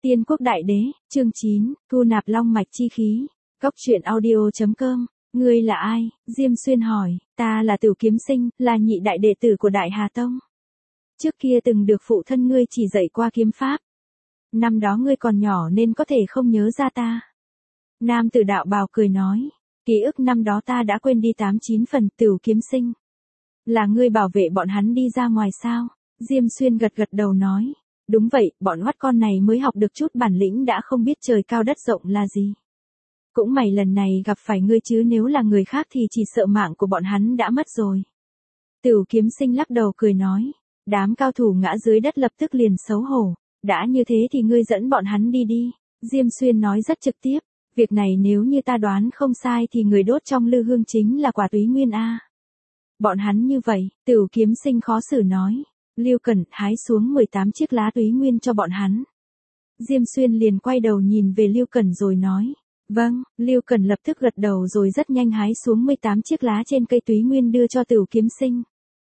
Tiên quốc đại đế, chương 9, thu nạp long mạch chi khí. Cốc truyện audio.com. Ngươi là ai? Diêm Xuyên hỏi. Ta là Tửu Kiếm Sinh, là nhị đại đệ tử của Đại Hà Tông. Trước kia từng được phụ thân ngươi chỉ dạy qua kiếm pháp. Năm đó ngươi còn nhỏ nên có thể không nhớ ra ta. Nam tử đạo bào cười nói. Ký ức năm đó ta đã quên đi 8-9 phần. Tửu Kiếm Sinh. Là ngươi bảo vệ bọn hắn đi ra ngoài sao? Diêm Xuyên gật gật đầu nói. Đúng vậy, bọn oắt con này mới học được chút bản lĩnh đã không biết trời cao đất rộng là gì. Cũng mày lần này gặp phải ngươi chứ nếu là người khác thì chỉ sợ mạng của bọn hắn đã mất rồi. Tửu Kiếm Sinh lắc đầu cười nói. Đám cao thủ ngã dưới đất lập tức liền xấu hổ. Đã như thế thì ngươi dẫn bọn hắn đi đi. Diêm Xuyên nói rất trực tiếp. Việc này nếu như ta đoán không sai thì người đốt trong lư hương chính là quả túy nguyên A. Bọn hắn như vậy, Tửu Kiếm Sinh khó xử nói. Lưu Cẩn hái xuống 18 chiếc lá túy nguyên cho bọn hắn. Diêm Xuyên liền quay đầu nhìn về Lưu Cẩn rồi nói. Vâng, Lưu Cẩn lập tức gật đầu rồi rất nhanh hái xuống 18 chiếc lá trên cây túy nguyên đưa cho Tửu Kiếm Sinh.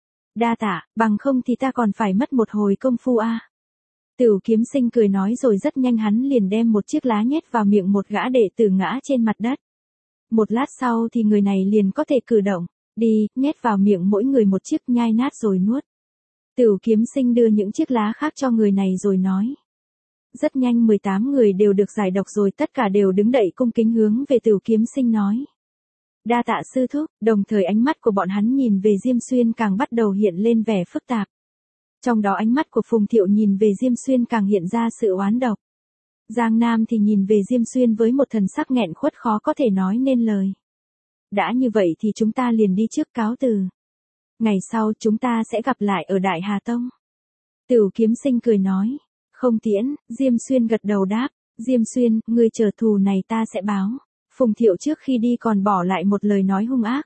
Đa tạ, bằng không thì ta còn phải mất một hồi công phu a. Tửu Kiếm Sinh cười nói rồi rất nhanh hắn liền đem một chiếc lá nhét vào miệng một gã đệ tử ngã trên mặt đất. Một lát sau thì người này liền có thể cử động. Đi, nhét vào miệng mỗi người một chiếc nhai nát rồi nuốt. Tửu Kiếm Sinh đưa những chiếc lá khác cho người này rồi nói. Rất nhanh 18 người đều được giải độc rồi tất cả đều đứng đậy cung kính hướng về Tửu Kiếm Sinh nói. Đa tạ sư thúc, đồng thời ánh mắt của bọn hắn nhìn về Diêm Xuyên càng bắt đầu hiện lên vẻ phức tạp. Trong đó ánh mắt của Phùng Thiệu nhìn về Diêm Xuyên càng hiện ra sự oán độc. Giang Nam thì nhìn về Diêm Xuyên với một thần sắc nghẹn khuất khó có thể nói nên lời. Đã như vậy thì chúng ta liền đi trước cáo từ. Ngày sau chúng ta sẽ gặp lại ở Đại Hà Tông. Tửu Kiếm Sinh cười nói. Không tiễn, Diêm Xuyên gật đầu đáp. Diêm Xuyên, ngươi chờ thù này ta sẽ báo. Phùng Thiệu trước khi đi còn bỏ lại một lời nói hung ác.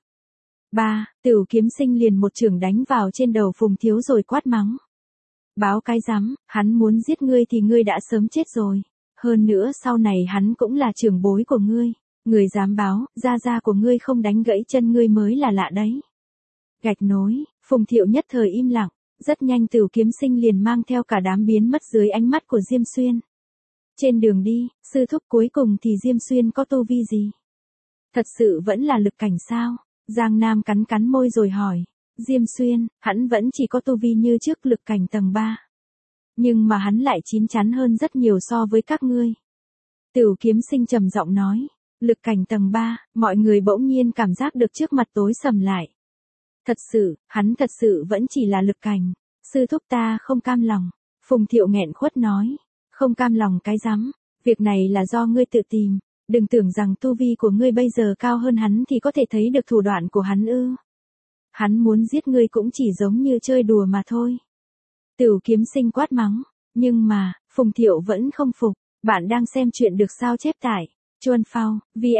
Tửu Kiếm Sinh liền một chưởng đánh vào trên đầu Phùng Thiếu rồi quát mắng. Báo cái rắm, hắn muốn giết ngươi thì ngươi đã sớm chết rồi. Hơn nữa sau này hắn cũng là trưởng bối của ngươi. Người dám báo, gia của ngươi không đánh gãy chân ngươi mới là lạ đấy. Gạch nối, Phùng Thiệu nhất thời im lặng, rất nhanh Tửu Kiếm Sinh liền mang theo cả đám biến mất dưới ánh mắt của Diêm Xuyên. Trên đường đi, sư thúc cuối cùng thì Diêm Xuyên có tu vi gì? Thật sự vẫn là lực cảnh sao? Giang Nam cắn cắn môi rồi hỏi. Diêm Xuyên, hắn vẫn chỉ có tu vi như trước lực cảnh tầng 3. Nhưng mà hắn lại chín chắn hơn rất nhiều so với các ngươi. Tửu Kiếm Sinh trầm giọng nói. Lực cảnh tầng 3, mọi người bỗng nhiên cảm giác được trước mặt tối sầm lại. Hắn thật sự vẫn chỉ là lực cảnh. Sư thúc ta không cam lòng. Phùng Thiệu nghẹn khuất nói. Không cam lòng cái rắm, việc này là do ngươi tự tìm. Đừng tưởng rằng tu vi của ngươi bây giờ cao hơn hắn thì có thể thấy được thủ đoạn của hắn ư. Hắn muốn giết ngươi cũng chỉ giống như chơi đùa mà thôi. Tửu Kiếm Sinh quát mắng. Nhưng mà, Phùng Thiệu vẫn không phục. Bạn đang xem chuyện được sao chép tại Chuan Phao,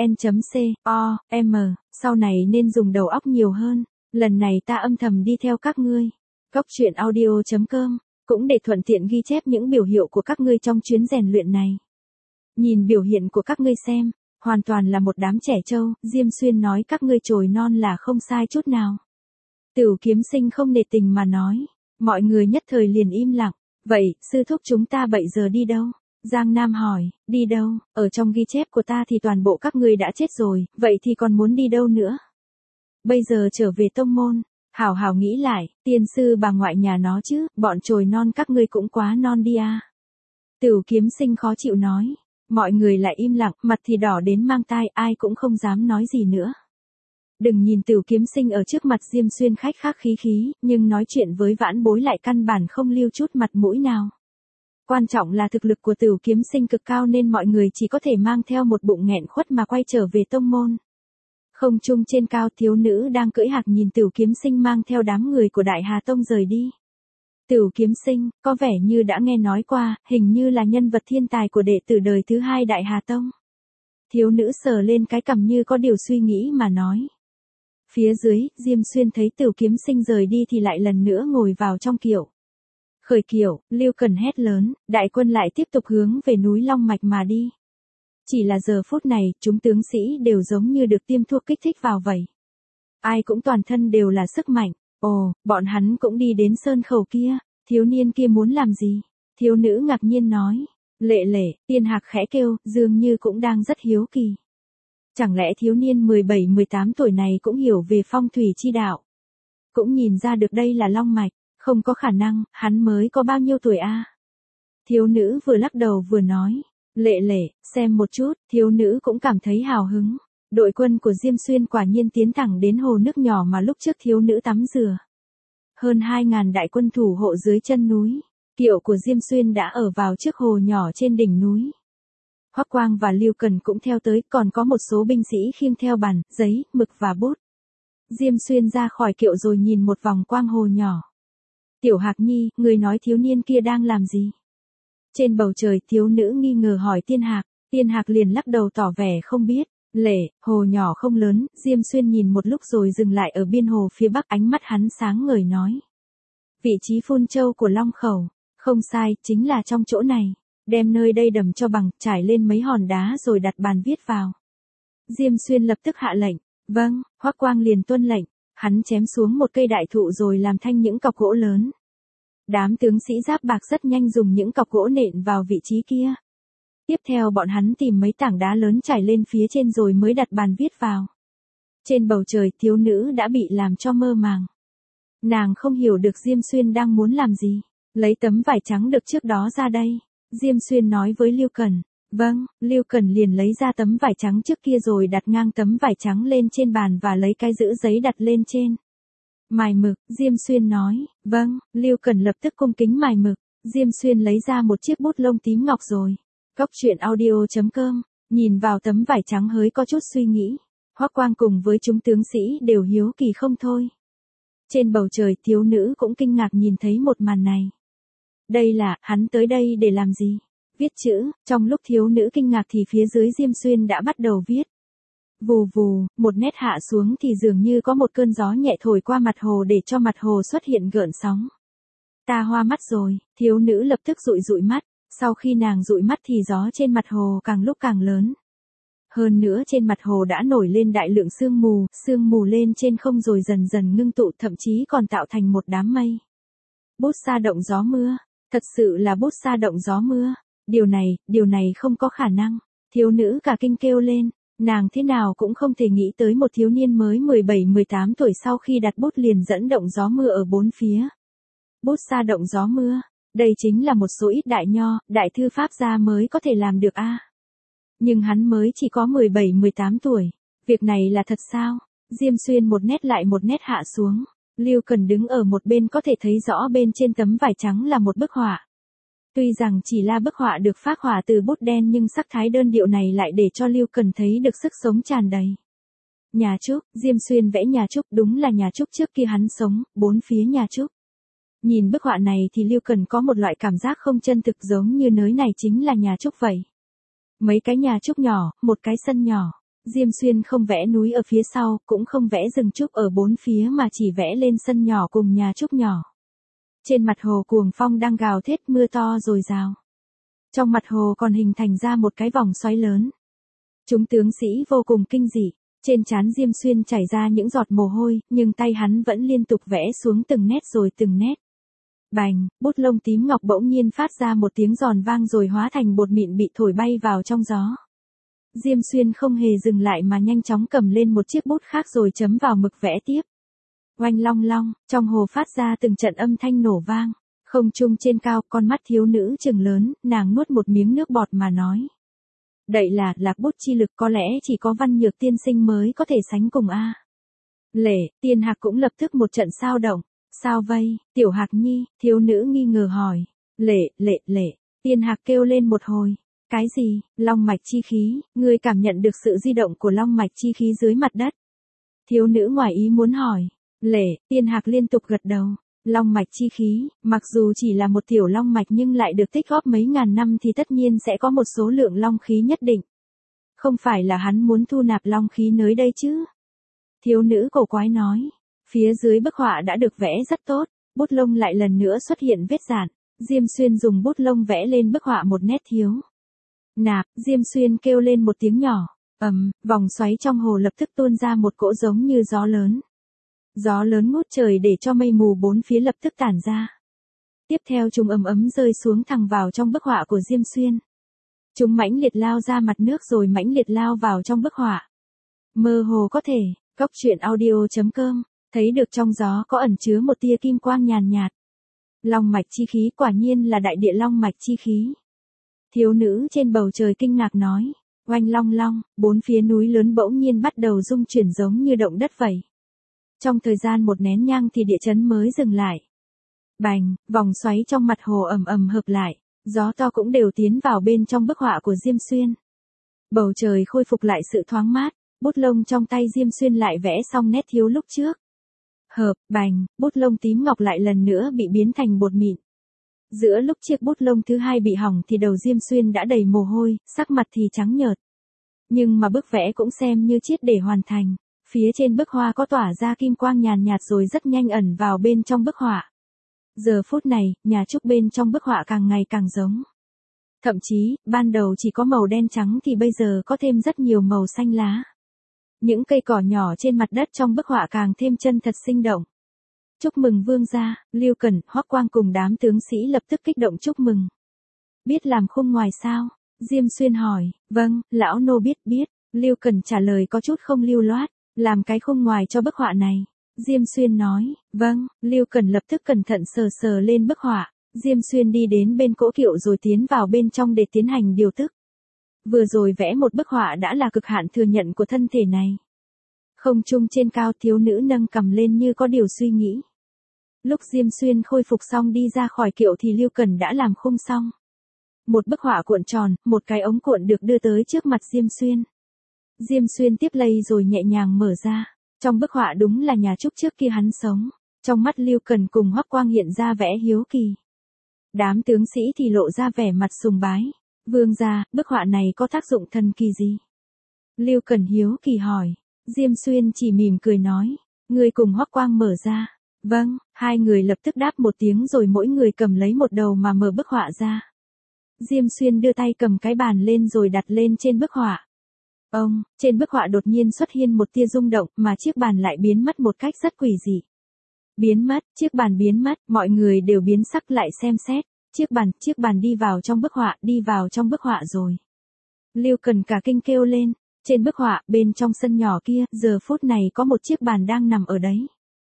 vn.com, sau này nên dùng đầu óc nhiều hơn. Lần này ta âm thầm đi theo các ngươi. Cốc truyện audio.com, cũng để thuận tiện ghi chép những biểu hiệu của các ngươi trong chuyến rèn luyện này. Nhìn biểu hiện của các ngươi xem, hoàn toàn là một đám trẻ trâu, Diêm Xuyên nói các ngươi trồi non là không sai chút nào. Tửu Kiếm Sinh không nể tình mà nói, mọi người nhất thời liền im lặng. Vậy, sư thúc chúng ta bây giờ đi đâu? Giang Nam hỏi, đi đâu? Ở trong ghi chép của ta thì toàn bộ các ngươi đã chết rồi, vậy thì còn muốn đi đâu nữa? Bây giờ trở về tông môn, hảo hảo nghĩ lại, tiên sư bà ngoại nhà nó chứ, bọn trồi non các ngươi cũng quá non đi à. Tửu Kiếm Sinh khó chịu nói, mọi người lại im lặng, mặt thì đỏ đến mang tai, ai cũng không dám nói gì nữa. Đừng nhìn Tửu Kiếm Sinh ở trước mặt Diêm Xuyên khách khác khí khí, nhưng nói chuyện với vãn bối lại căn bản không lưu chút mặt mũi nào. Quan trọng là thực lực của Tửu Kiếm Sinh cực cao nên mọi người chỉ có thể mang theo một bụng nghẹn khuất mà quay trở về tông môn. Không trung trên cao thiếu nữ đang cưỡi hạc nhìn Tửu Kiếm Sinh mang theo đám người của Đại Hà Tông rời đi. Tửu Kiếm Sinh, có vẻ như đã nghe nói qua, hình như là nhân vật thiên tài của đệ tử đời thứ 2 Đại Hà Tông. Thiếu nữ sờ lên cái cằm như có điều suy nghĩ mà nói. Phía dưới, Diêm Xuyên thấy Tửu Kiếm Sinh rời đi thì lại lần nữa ngồi vào trong kiệu. Khởi kiệu, Lưu Cần hét lớn, đại quân lại tiếp tục hướng về núi Long Mạch mà đi. Chỉ là giờ phút này, chúng tướng sĩ đều giống như được tiêm thuốc kích thích vào vậy. Ai cũng toàn thân đều là sức mạnh. Ồ, bọn hắn cũng đi đến sơn khẩu kia. Thiếu niên kia muốn làm gì? Thiếu nữ ngạc nhiên nói. Lệ lệ, Tiên Hạc khẽ kêu, dường như cũng đang rất hiếu kỳ. Chẳng lẽ thiếu niên 17-18 tuổi này cũng hiểu về phong thủy chi đạo? Cũng nhìn ra được đây là long mạch, không có khả năng, hắn mới có bao nhiêu tuổi a? Thiếu nữ vừa lắc đầu vừa nói. Lệ lệ, xem một chút, thiếu nữ cũng cảm thấy hào hứng. Đội quân của Diêm Xuyên quả nhiên tiến thẳng đến hồ nước nhỏ mà lúc trước thiếu nữ tắm rửa. Hơn 2.000 đại quân thủ hộ dưới chân núi. Kiệu của Diêm Xuyên đã ở vào trước hồ nhỏ trên đỉnh núi. Hoắc Quang và Lưu Cần cũng theo tới, còn có một số binh sĩ khiêng theo bàn, giấy, mực và bút. Diêm Xuyên ra khỏi kiệu rồi nhìn một vòng quang hồ nhỏ. Tiểu Hạc Nhi, người nói thiếu niên kia đang làm gì? Trên bầu trời thiếu nữ nghi ngờ hỏi Tiên Hạc. Tiên Hạc liền lắc đầu tỏ vẻ không biết. Lệ, hồ nhỏ không lớn, Diêm Xuyên nhìn một lúc rồi dừng lại ở biên hồ phía bắc, ánh mắt hắn sáng ngời nói. Vị trí phun châu của Long Khẩu. Không sai, chính là trong chỗ này. Đem nơi đây đầm cho bằng, trải lên mấy hòn đá rồi đặt bàn viết vào. Diêm Xuyên lập tức hạ lệnh. Vâng, Hoắc Quang liền tuân lệnh. Hắn chém xuống một cây đại thụ rồi làm thanh những cọc gỗ lớn. Đám tướng sĩ giáp bạc rất nhanh dùng những cọc gỗ nện vào vị trí kia. Tiếp theo bọn hắn tìm mấy tảng đá lớn trải lên phía trên rồi mới đặt bàn viết vào. Trên bầu trời thiếu nữ đã bị làm cho mơ màng. Nàng không hiểu được Diêm Xuyên đang muốn làm gì. Lấy tấm vải trắng được trước đó ra đây. Diêm Xuyên nói với Lưu Cần. Vâng, Lưu Cần liền lấy ra tấm vải trắng trước kia rồi đặt ngang tấm vải trắng lên trên bàn và lấy cái giữ giấy đặt lên trên. Mài mực, Diêm Xuyên nói. Vâng, Lưu Cần lập tức cung kính mài mực. Diêm Xuyên lấy ra một chiếc bút lông tím ngọc rồi. Cóc truyện audio.com, nhìn vào tấm vải trắng hơi có chút suy nghĩ. Hoắc Quang cùng với chúng tướng sĩ đều hiếu kỳ không thôi. Trên bầu trời thiếu nữ cũng kinh ngạc nhìn thấy một màn này. Đây là, hắn tới đây để làm gì? Viết chữ, trong lúc thiếu nữ kinh ngạc thì phía dưới Diêm Xuyên đã bắt đầu viết. Vù vù, một nét hạ xuống thì dường như có một cơn gió nhẹ thổi qua mặt hồ để cho mặt hồ xuất hiện gợn sóng. Ta hoa mắt rồi, thiếu nữ lập tức dụi dụi mắt. Sau khi nàng dụi mắt thì gió trên mặt hồ càng lúc càng lớn. Hơn nữa trên mặt hồ đã nổi lên đại lượng sương mù lên trên không rồi dần dần ngưng tụ, thậm chí còn tạo thành một đám mây. Bút sa động gió mưa, thật sự là bút sa động gió mưa. Điều này không có khả năng. Thiếu nữ cả kinh kêu lên, nàng thế nào cũng không thể nghĩ tới một thiếu niên mới 17-18 tuổi sau khi đặt bút liền dẫn động gió mưa ở bốn phía. Bút sa động gió mưa. Đây chính là một số ít đại nho, đại thư pháp gia mới có thể làm được a. Nhưng hắn mới chỉ có 17-18 tuổi. Việc này là thật sao? Diêm Xuyên một nét lại một nét hạ xuống. Lưu Cần đứng ở một bên có thể thấy rõ bên trên tấm vải trắng là một bức họa. Tuy rằng chỉ là bức họa được phác họa từ bút đen nhưng sắc thái đơn điệu này lại để cho Lưu Cần thấy được sức sống tràn đầy. Nhà trúc, Diêm Xuyên vẽ nhà trúc, đúng là nhà trúc trước kia hắn sống, bốn phía nhà trúc. Nhìn bức họa này thì Lưu Cần có một loại cảm giác không chân thực, giống như nơi này chính là nhà trúc vậy. Mấy cái nhà trúc nhỏ, một cái sân nhỏ. Diêm Xuyên không vẽ núi ở phía sau, cũng không vẽ rừng trúc ở bốn phía mà chỉ vẽ lên sân nhỏ cùng nhà trúc nhỏ. Trên mặt hồ cuồng phong đang gào thét, mưa to dồi dào. Trong mặt hồ còn hình thành ra một cái vòng xoáy lớn. Chúng tướng sĩ vô cùng kinh dị. Trên trán Diêm Xuyên chảy ra những giọt mồ hôi, nhưng tay hắn vẫn liên tục vẽ xuống từng nét rồi từng nét. Bành, bút lông tím ngọc bỗng nhiên phát ra một tiếng giòn vang rồi hóa thành bột mịn bị thổi bay vào trong gió. Diêm Xuyên không hề dừng lại mà nhanh chóng cầm lên một chiếc bút khác rồi chấm vào mực vẽ tiếp. Oanh long long, trong hồ phát ra từng trận âm thanh nổ vang. Không trung trên cao, con mắt thiếu nữ trừng lớn, nàng nuốt một miếng nước bọt mà nói. Đậy là, lạc bút chi lực có lẽ chỉ có Văn Nhược tiên sinh mới có thể sánh cùng a. Lệ, Tiên Hạc cũng lập tức một trận sao động. Sao vây, Tiểu Hạc Nhi, thiếu nữ nghi ngờ hỏi. Lệ, Tiên Hạc kêu lên một hồi. Cái gì, long mạch chi khí, ngươi cảm nhận được sự di động của long mạch chi khí dưới mặt đất. Thiếu nữ ngoài ý muốn hỏi. Tiên Hạc liên tục gật đầu. Long mạch chi khí, mặc dù chỉ là một tiểu long mạch nhưng lại được tích góp mấy ngàn năm thì tất nhiên sẽ có một số lượng long khí nhất định. Không phải là hắn muốn thu nạp long khí nơi đây chứ? Thiếu nữ cổ quái nói. Phía dưới bức họa đã được vẽ rất tốt, bút lông lại lần nữa xuất hiện vết dạn. Diêm Xuyên dùng bút lông vẽ lên bức họa một nét thiếu. Nạp, Diêm Xuyên kêu lên một tiếng nhỏ. Vòng xoáy trong hồ lập tức tuôn ra một cỗ giống như gió lớn. Gió lớn ngút trời để cho mây mù bốn phía lập tức tản ra. Tiếp theo chúng ấm rơi xuống thẳng vào trong bức họa của Diêm Xuyên. Chúng mãnh liệt lao ra mặt nước rồi mãnh liệt lao vào trong bức họa. Mơ hồ có thể, Cốc truyện audio.com, thấy được trong gió có ẩn chứa một tia kim quang nhàn nhạt. Long mạch chi khí, quả nhiên là đại địa long mạch chi khí. Thiếu nữ trên bầu trời kinh ngạc nói, oanh long long, bốn phía núi lớn bỗng nhiên bắt đầu rung chuyển giống như động đất vậy. Trong thời gian một nén nhang thì địa chấn mới dừng lại. Bành, vòng xoáy trong mặt hồ ầm ầm hợp lại, gió to cũng đều tiến vào bên trong bức họa của Diêm Xuyên. Bầu trời khôi phục lại sự thoáng mát, bút lông trong tay Diêm Xuyên lại vẽ xong nét thiếu lúc trước. Hợp, bành, bút lông tím ngọc lại lần nữa bị biến thành bột mịn. Giữa lúc chiếc bút lông thứ hai bị hỏng thì đầu Diêm Xuyên đã đầy mồ hôi, sắc mặt thì trắng nhợt. Nhưng mà bức vẽ cũng xem như triệt để hoàn thành. Phía trên bức hoa có tỏa ra kim quang nhàn nhạt rồi rất nhanh ẩn vào bên trong bức họa. Giờ phút này, nhà trúc bên trong bức họa càng ngày càng giống. Thậm chí, ban đầu chỉ có màu đen trắng thì bây giờ có thêm rất nhiều màu xanh lá. Những cây cỏ nhỏ trên mặt đất trong bức họa càng thêm chân thật sinh động. Chúc mừng vương gia, Lưu Cẩn, Hoắc Quang cùng đám tướng sĩ lập tức kích động chúc mừng. Biết làm khung ngoài sao? Diêm Xuyên hỏi, vâng, lão nô biết. Lưu Cẩn trả lời có chút không lưu loát, làm cái khung ngoài cho bức họa này. Diêm Xuyên nói, vâng, Lưu Cẩn lập tức cẩn thận sờ lên bức họa. Diêm Xuyên đi đến bên cỗ kiệu rồi tiến vào bên trong để tiến hành điều tức. Vừa rồi vẽ một bức họa đã là cực hạn thừa nhận của thân thể này. Không trung trên cao, thiếu nữ nâng cầm lên như có điều suy nghĩ. Lúc Diêm Xuyên khôi phục xong đi ra khỏi kiệu thì Lưu Cẩn đã làm khung xong. Một bức họa cuộn tròn, một cái ống cuộn được đưa tới trước mặt Diêm Xuyên. Diêm Xuyên tiếp lấy rồi nhẹ nhàng mở ra. Trong bức họa đúng là nhà trúc trước kia hắn sống. Trong mắt Lưu Cẩn cùng Hoắc Quang hiện ra vẻ hiếu kỳ. Đám tướng sĩ thì lộ ra vẻ mặt sùng bái. Vương gia, bức họa này có tác dụng thần kỳ gì? Lưu Cẩn hiếu kỳ hỏi. Diêm Xuyên chỉ mỉm cười nói. Người cùng Hoắc Quang mở ra. Vâng, hai người lập tức đáp một tiếng rồi mỗi người cầm lấy một đầu mà mở bức họa ra. Diêm Xuyên đưa tay cầm cái bàn lên rồi đặt lên trên bức họa. Trên bức họa đột nhiên xuất hiện một tia rung động mà chiếc bàn lại biến mất một cách rất quỷ dị. Biến mất, chiếc bàn biến mất, mọi người đều biến sắc lại xem xét. Chiếc bàn đi vào trong bức họa rồi. Lưu Cần cả kinh kêu lên, trên bức họa, bên trong sân nhỏ kia, giờ phút này có một chiếc bàn đang nằm ở đấy.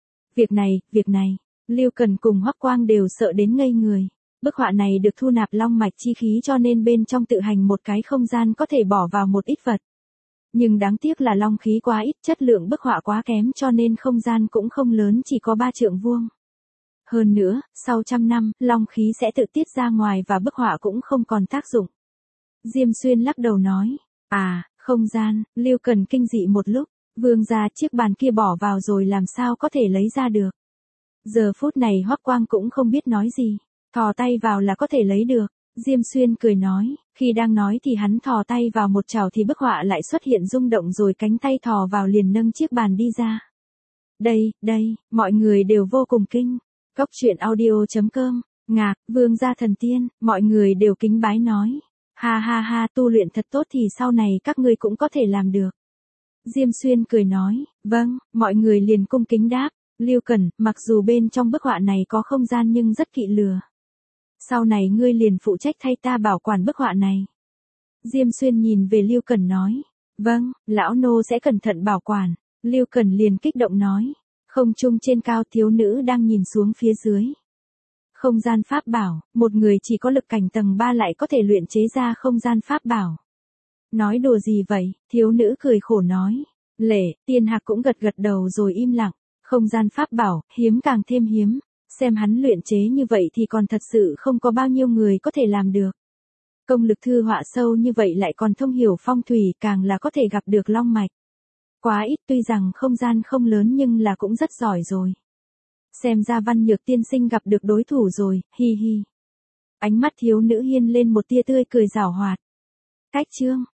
Việc này, Lưu Cần cùng Hoắc Quang đều sợ đến ngây người. Bức họa này được thu nạp long mạch chi khí cho nên bên trong tự hành một cái không gian có thể bỏ vào một ít vật. Nhưng đáng tiếc là long khí quá ít, chất lượng bức họa quá kém cho nên không gian cũng không lớn, chỉ có 3 trượng vuông. Hơn nữa, sau 100 năm, long khí sẽ tự tiết ra ngoài và bức họa cũng không còn tác dụng. Diêm Xuyên lắc đầu nói, không gian, Lưu Cần kinh dị một lúc, vương gia, chiếc bàn kia bỏ vào rồi làm sao có thể lấy ra được. Giờ phút này Hoắc Quang cũng không biết nói gì, thò tay vào là có thể lấy được. Diêm Xuyên cười nói, khi đang nói thì hắn thò tay vào một chảo thì bức họa lại xuất hiện rung động rồi cánh tay thò vào liền nâng chiếc bàn đi ra. Đây, mọi người đều vô cùng kinh. Cốc truyện audio.com, ngạc, vương gia thần tiên, mọi người đều kính bái nói. Ha, tu luyện thật tốt thì sau này các ngươi cũng có thể làm được. Diêm Xuyên cười nói, vâng, mọi người liền cung kính đáp. Lưu Cần, mặc dù bên trong bức họa này có không gian nhưng rất kỵ lừa. Sau này ngươi liền phụ trách thay ta bảo quản bức họa này. Diêm Xuyên nhìn về Lưu Cần nói, vâng, lão nô sẽ cẩn thận bảo quản. Lưu Cần liền kích động nói, không trung trên cao, thiếu nữ đang nhìn xuống phía dưới. Không gian pháp bảo, một người chỉ có lực cảnh tầng 3 lại có thể luyện chế ra không gian pháp bảo. Nói đùa gì vậy, thiếu nữ cười khổ nói. Tiên Hạc cũng gật đầu rồi im lặng. Không gian pháp bảo, hiếm càng thêm hiếm. Xem hắn luyện chế như vậy thì còn thật sự không có bao nhiêu người có thể làm được. Công lực thư họa sâu như vậy lại còn thông hiểu phong thủy, càng là có thể gặp được long mạch. Quá ít, tuy rằng không gian không lớn nhưng là cũng rất giỏi rồi. Xem ra Văn Nhược tiên sinh gặp được đối thủ rồi, hi hi. Ánh mắt thiếu nữ hiên lên một tia tươi cười giảo hoạt. Cách chương